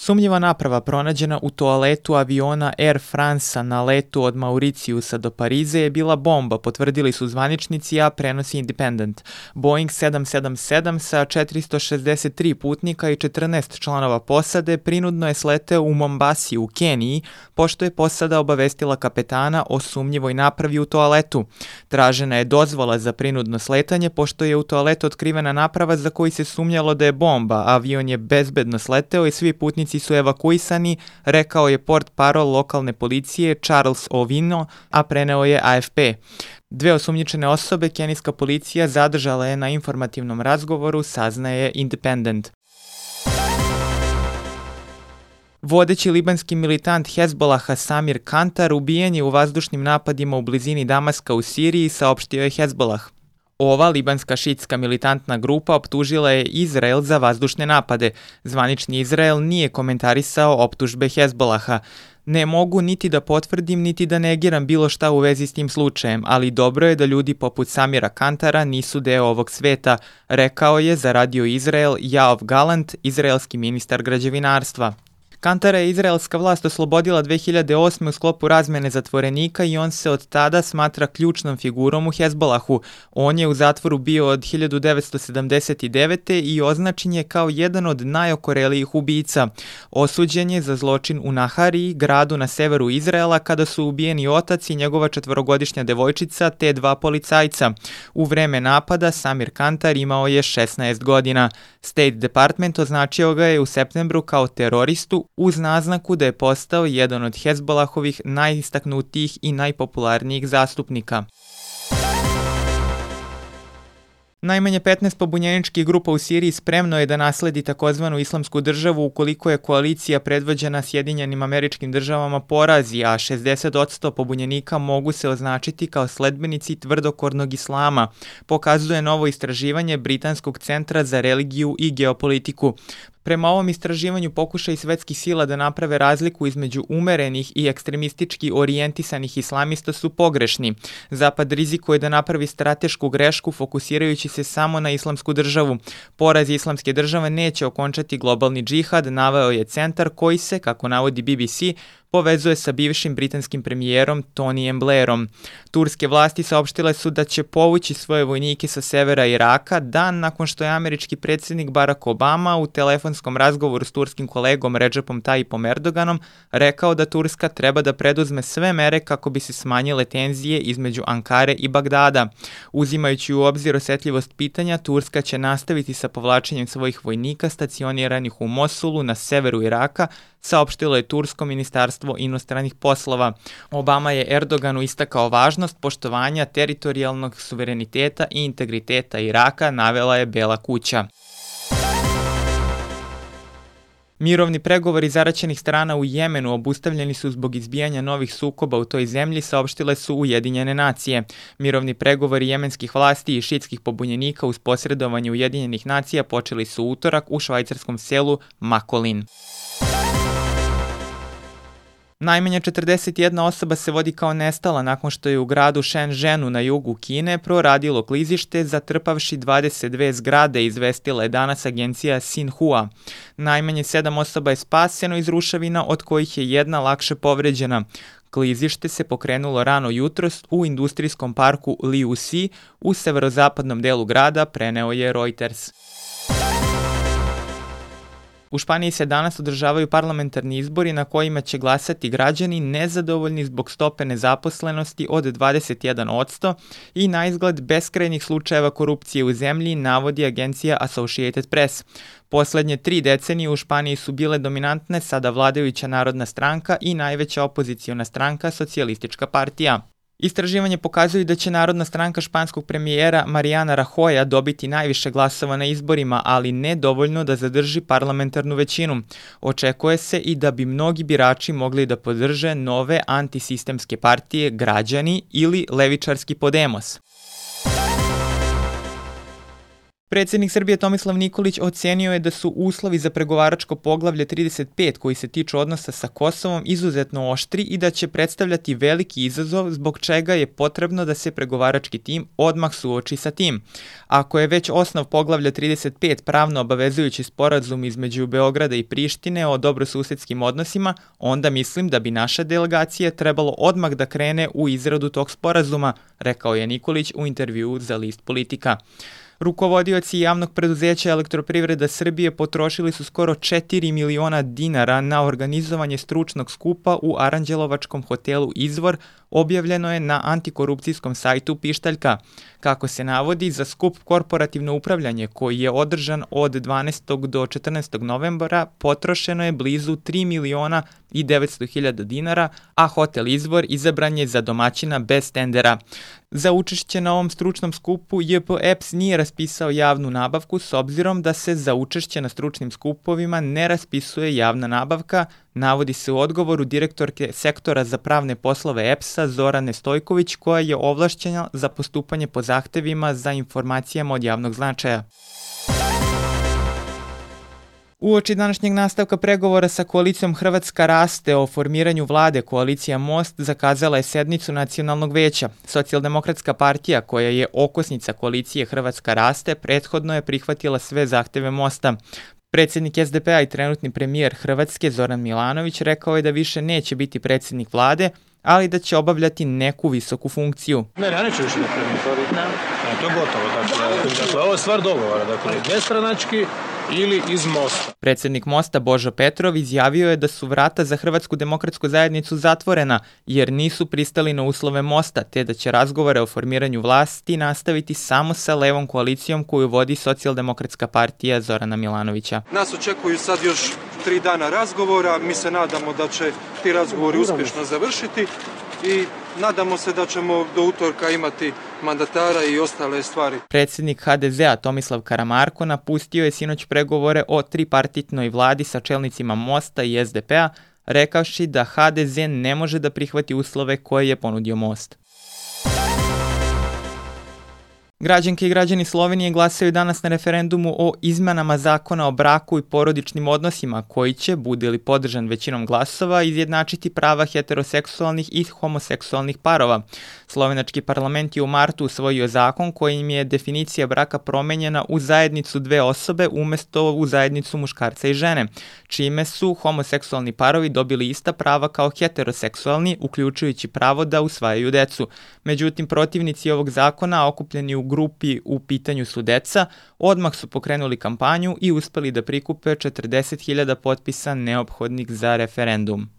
Sumnjiva naprava pronađena u toaletu aviona Air France-a na letu od Mauricijusa do Pariza je bila bomba, potvrdili su zvaničnici, a prenosi Independent. Boeing 777 sa 463 putnika i 14 članova posade prinudno je sleteo u Mombasi u Keniji, pošto je posada obavestila kapetana o sumnjivoj napravi u toaletu. Tražena je dozvola za prinudno sletanje, pošto je u toaletu otkrivena naprava za koju se sumnjalo da je bomba. Avion je bezbedno sleteo i svi putnici su evakuisani, rekao je portparol lokalne policije Charles Ovino, a preneo je AFP. Dve osumnjičene osobe kenijska policija zadržala je na informativnom razgovoru, saznaje Independent. Vodeći libanski militant Hezbolaha Samir Kantar ubijen je u vazdušnim napadima u blizini Damaska u Siriji, saopštio je Hezbolah. Ova libanska šiitska militantna grupa optužila je Izrael za vazdušne napade. Zvanični Izrael nije komentarisao optužbe Hezbolaha. Ne mogu niti da potvrdim, niti da negiram bilo šta u vezi s tim slučajem, ali dobro je da ljudi poput Samira Kantara nisu deo ovog sveta, rekao je za Radio Izrael Yoav Gallant, izraelski ministar građevinarstva. Kantara je izraelska vlast oslobodila 2008. u sklopu razmene zatvorenika i on se od tada smatra ključnom figurom u Hezbolahu. On je u zatvoru bio od 1979. i označen je kao jedan od najokorelijih ubica. Osuđen je za zločin u Nahariji, gradu na severu Izraela, kada su ubijeni otac i njegova 4-godišnja devojčica te 2 policajca. U vreme napada Samir Kantar imao je 16 godina. State Department označio ga je u septembru kao teroristu, uz naznaku da je postao jedan od Hezbolahovih najistaknutijih i najpopularnijih zastupnika. Najmanje 15 pobunjeničkih grupa u Siriji spremno je da nasledi takozvanu islamsku državu ukoliko je koalicija predvođena Sjedinjenim Američkim Državama porazi, a 60% pobunjenika mogu se označiti kao sledbenici tvrdokornog islama, pokazuje novo istraživanje Britanskog centra za religiju i geopolitiku. Prema ovom istraživanju pokušaj svetskih sila da naprave razliku između umerenih i ekstremistički orijentisanih islamista su pogrešni. Zapad rizikuje da napravi stratešku grešku fokusirajući se samo na islamsku državu. Poraz islamske države neće okončati globalni džihad, naveo je centar koji se, kako navodi BBC, povezuje sa bivšim britanskim premijerom Tonyjem Blairom. Turske vlasti saopštile su da će povući svoje vojnike sa severa Iraka dan nakon što je američki predsjednik Barack Obama u telefonskom razgovoru s turskim kolegom Recepom Tayyipom Erdoganom rekao da Turska treba da preduzme sve mere kako bi se smanjile tenzije između Ankare i Bagdada. Uzimajući u obzir osjetljivost pitanja, Turska će nastaviti sa povlačenjem svojih vojnika stacioniranih u Mosulu na severu Iraka, saopštilo je tursko ministarstvo inostranih poslova. Obama je Erdoganu istakao važnost poštovanja teritorijalnog suvereniteta i integriteta Iraka, navela je Bela kuća. Mirovni pregovori zaraćenih strana u Jemenu obustavljeni su zbog izbijanja novih sukoba u toj zemlji, saopštile su Ujedinjene nacije. Mirovni pregovori jemenskih vlasti i šiitskih pobunjenika uz posredovanje Ujedinjenih nacija počeli su utorak u švajcarskom selu Makolin. Najmanje 41 osoba se vodi kao nestala nakon što je u gradu Shenzhenu na jugu Kine proradilo klizište zatrpavši 22 zgrade, izvestila je danas agencija Xinhua. Najmanje 7 osoba je spaseno iz ruševina, od kojih je jedna lakše povređena. Klizište se pokrenulo rano jutros u industrijskom parku Liuxi u severozapadnom delu grada, preneo je Reuters. U Španiji se danas održavaju parlamentarni izbori na kojima će glasati građani nezadovoljni zbog stope nezaposlenosti od 21% i naizgled beskrajnih slučajeva korupcije u zemlji, navodi agencija Associated Press. Poslednje 3 decenije u Španiji su bile dominantne sada vladajuća Narodna stranka i najveća opoziciona stranka Socijalistička partija. Istraživanje pokazuju da će Narodna stranka španskog premijera Mariana Rajoya dobiti najviše glasova na izborima, ali ne dovoljno da zadrži parlamentarnu većinu. Očekuje se i da bi mnogi birači mogli da podrže nove antisistemske partije Građani ili levičarski Podemos. Predsjednik Srbije Tomislav Nikolić ocenio je da su uslovi za pregovaračko poglavlje 35 koji se tiču odnosa sa Kosovom izuzetno oštri i da će predstavljati veliki izazov zbog čega je potrebno da se pregovarački tim odmah suoči sa tim. Ako je već osnov poglavlja 35 pravno obavezujući sporazum između Beograda i Prištine o dobrosusedskim odnosima, onda mislim da bi naša delegacija trebalo odmah da krene u izradu tog sporazuma, rekao je Nikolić u intervjuu za list Politika. Rukovodioci javnog preduzeća Elektroprivreda Srbije potrošili su skoro 4 miliona dinara na organizovanje stručnog skupa u Aranđelovačkom hotelu Izvor, objavljeno je na antikorupcijskom sajtu Pištaljka. Kako se navodi, za skup Korporativno upravljanje koji je održan od 12. do 14. novembra potrošeno je blizu 3 miliona i 900 hiljada dinara, a hotel Izvor izabran je za domaćina bez tendera. Za učešće na ovom stručnom skupu JP EPS nije raspisao javnu nabavku s obzirom da se za učešće na stručnim skupovima ne raspisuje javna nabavka, navodi se u odgovoru direktorke sektora za pravne poslove EPS-a Zorane Stojković, koja je ovlašćena za postupanje po zahtevima za informacijama od javnog značaja. Uoči današnjeg nastavka pregovora sa koalicijom Hrvatska raste o formiranju vlade, koalicija Most zakazala je sednicu Nacionalnog veća. Socijaldemokratska partija, koja je okosnica koalicije Hrvatska raste, prethodno je prihvatila sve zahteve Mosta. Predsjednik SDP-a i trenutni premijer Hrvatske Zoran Milanović rekao je da više neće biti predsjednik vlade, ali da će obavljati neku visoku funkciju. Ja neću više da premijer. To je gotovo. Dakle, ovo je stvar dogovora. Dakle, nestranački ili iz Mosta. Predsjednik Mosta Božo Petrov izjavio je da su vrata za Hrvatsku demokratsku zajednicu zatvorena jer nisu pristali na uslove Mosta, te da će razgovore o formiranju vlasti nastaviti samo sa levom koalicijom koju vodi Socijaldemokratska partija Zorana Milanovića. Nas očekuju sad još 3 dana razgovora, mi se nadamo da će ti razgovori uspješno završiti i nadamo se da ćemo do utorka imati mandatara i ostale stvari. Predsjednik HDZ-a Tomislav Karamarko napustio je sinoć pregovore o tripartitnoj vladi sa čelnicima Mosta i SDP-a, rekavši da HDZ ne može da prihvati uslove koje je ponudio Most. Građanke i građani Slovenije glasaju danas na referendumu o izmenama zakona o braku i porodičnim odnosima koji će, bude li podržan većinom glasova, izjednačiti prava heteroseksualnih i homoseksualnih parova. Slovenački parlament je u martu usvojio zakon kojim je definicija braka promenjena u zajednicu dve osobe umjesto u zajednicu muškarca i žene, čime su homoseksualni parovi dobili ista prava kao heteroseksualni, uključujući pravo da usvajaju decu. Međutim, protivnici ovog zakona, okupljeni u grupi U pitanju su deca, odmah su pokrenuli kampanju i uspeli da prikupe 40.000 potpisa neophodnih za referendum.